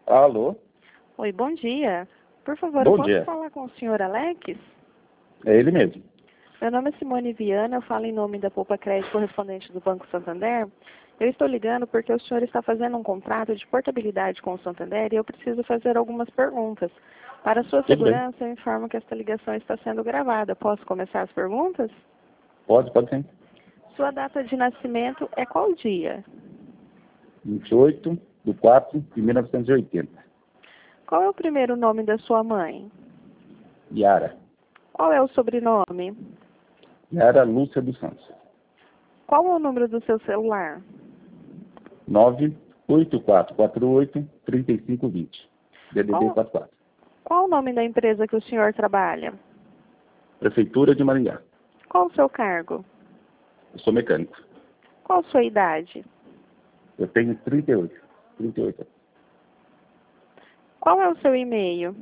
Alô? Oi, bom dia. Por favor, eu Bom posso dia. falar com o senhor Alex? É ele mesmo. Meu nome é Simone Viana, eu falo em nome da Poupa Crédito correspondente do Banco Santander. Eu estou ligando porque o senhor está fazendo um contrato de portabilidade com o Santander e eu preciso fazer algumas perguntas. Para sua Tudo bem. segurança, eu informo que esta ligação está sendo gravada. Posso começar as perguntas? Pode sim. Sua data de nascimento é qual dia? 28/4/1980. Qual é o primeiro nome da sua mãe? Yara. Qual é o sobrenome? Yara Lúcia dos Santos. Qual é o número do seu celular? 98448-3520. DDD Qual, 44. qual o nome da empresa que o senhor trabalha? Prefeitura de Maringá. Qual o seu cargo? Eu sou mecânico. Qual a sua idade? Eu tenho 38. 38. Qual é o seu e-mail?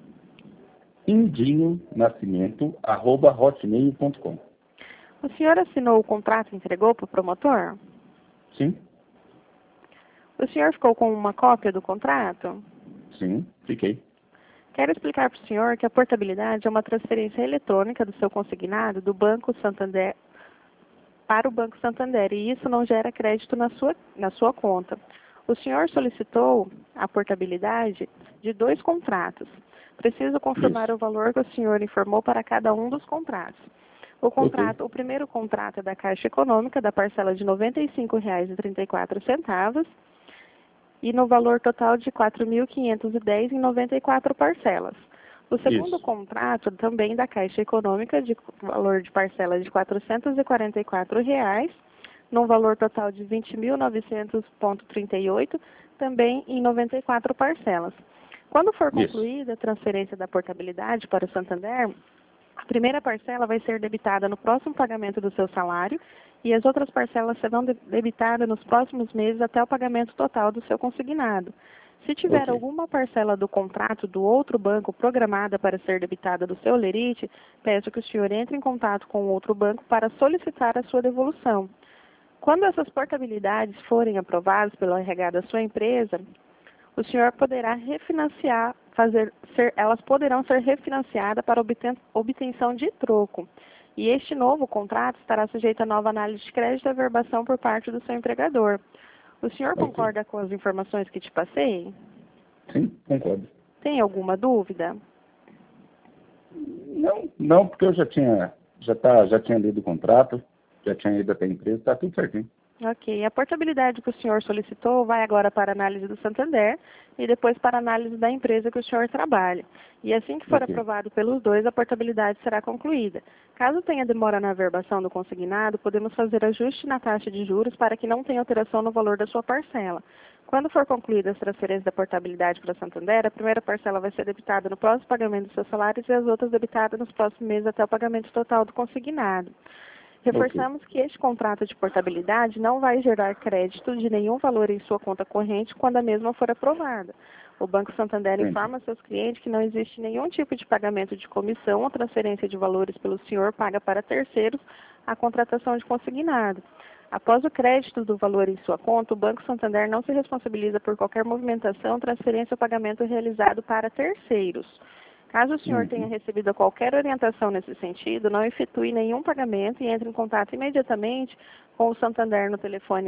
indinho nascimento@hotmail.com. O senhor assinou o contrato e entregou para o promotor? Sim? O senhor ficou com uma cópia do contrato? Sim, fiquei. Quero explicar para o senhor que a portabilidade é uma transferência eletrônica do seu consignado do Banco Santander para o Banco Santander e isso não gera crédito na sua conta. O senhor solicitou a portabilidade de 2 contratos. Preciso confirmar Isso. o valor que o senhor informou para cada um dos contratos. O primeiro contrato é da Caixa Econômica, da parcela de R$ 95,34 e no valor total de R$ 4.510 em 94 parcelas. O segundo Isso. contrato, também da Caixa Econômica, de valor de parcela de R$ 444, num valor total de R$ 20.900,38, também em 94 parcelas. Quando for concluída a transferência da portabilidade para o Santander, a primeira parcela vai ser debitada no próximo pagamento do seu salário e as outras parcelas serão debitadas nos próximos meses até o pagamento total do seu consignado. Se tiver alguma parcela do contrato do outro banco programada para ser debitada do seu lerite, peço que o senhor entre em contato com o outro banco para solicitar a sua devolução. Quando essas portabilidades forem aprovadas pelo RH da sua empresa, o senhor poderá refinanciar, elas poderão ser refinanciadas para obtenção de troco. E este novo contrato estará sujeito a nova análise de crédito e averbação por parte do seu empregador. O senhor concorda com as informações que te passei? Sim, concordo. Tem alguma dúvida? Não, porque eu já tinha lido o contrato, já tinha ido até a empresa, está tudo certinho. Ok. A portabilidade que o senhor solicitou vai agora para a análise do Santander e depois para a análise da empresa que o senhor trabalha. E assim que for aprovado pelos dois, a portabilidade será concluída. Caso tenha demora na averbação do consignado, podemos fazer ajuste na taxa de juros para que não tenha alteração no valor da sua parcela. Quando for concluída as transferências da portabilidade para o Santander, a primeira parcela vai ser debitada no próximo pagamento dos seus salários e as outras debitadas nos próximos meses até o pagamento total do consignado. Reforçamos que este contrato de portabilidade não vai gerar crédito de nenhum valor em sua conta corrente quando a mesma for aprovada. O Banco Santander informa seus clientes que não existe nenhum tipo de pagamento de comissão ou transferência de valores pelo senhor paga para terceiros a contratação de consignado. Após o crédito do valor em sua conta, o Banco Santander não se responsabiliza por qualquer movimentação, transferência ou pagamento realizado para terceiros. Caso o senhor tenha recebido qualquer orientação nesse sentido, não efetue nenhum pagamento e entre em contato imediatamente com o Santander no telefone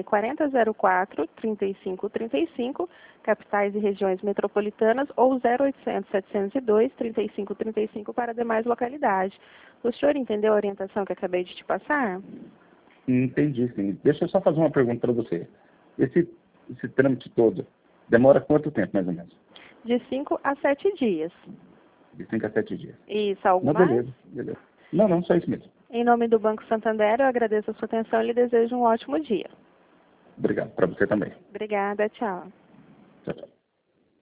4004-3535, capitais e regiões metropolitanas, ou 0800-702-3535 para demais localidades. O senhor entendeu a orientação que acabei de te passar? Entendi, sim. Deixa eu só fazer uma pergunta para você. Esse trâmite todo demora quanto tempo, mais ou menos? De 5 a 7 dias. De 5 a 7 dias. Isso, algo mais? Beleza. Não, só isso mesmo. Em nome do Banco Santander, eu agradeço a sua atenção e lhe desejo um ótimo dia. Obrigado. Para você também. Obrigada, tchau. Tchau.